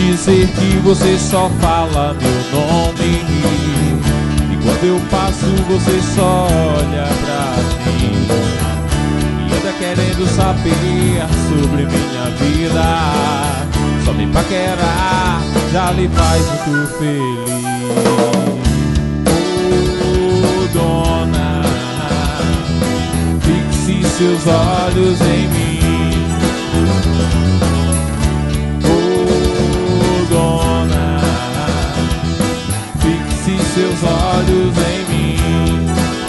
dizer que você só fala meu nome, e quando eu passo você só olha pra mim e anda querendo saber sobre minha vida. Só me paquerar já lhe faz muito feliz. Oh, dona, fixe seus olhos em mim. Seus olhos em mim.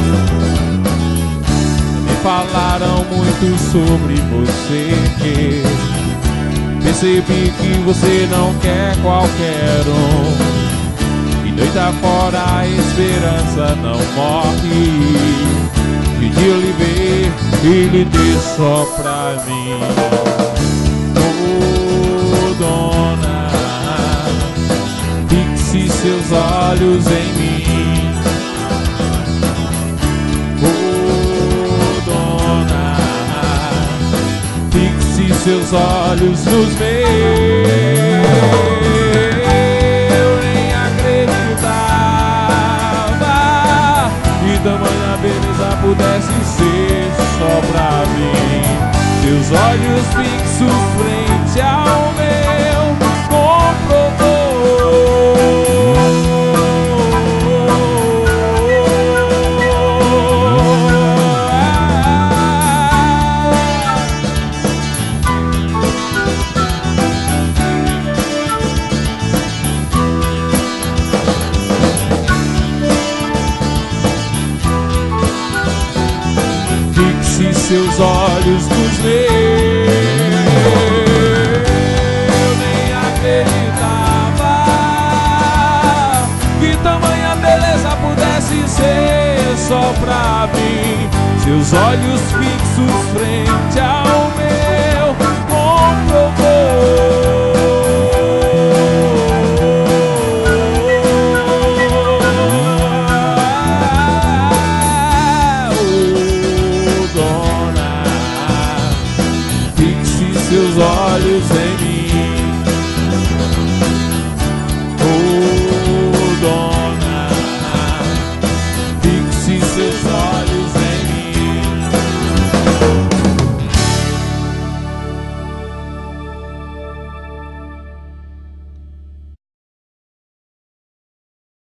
Me falaram muito sobre você, percebi que você não quer qualquer um, e noite afora a esperança não morre. Que dia eu lhe ver e lhe dê só pra mim. Oh, dona, fixe seus olhos em mim. Oh, dona, fixe seus olhos nos meus. Eu nem acreditava que tamanha beleza pudesse ser só pra mim. Seus olhos fixos frente ao meu comprovou seus olhos nos meus. Eu nem acreditava que tamanha beleza pudesse ser só pra mim. Seus olhos fixos frente a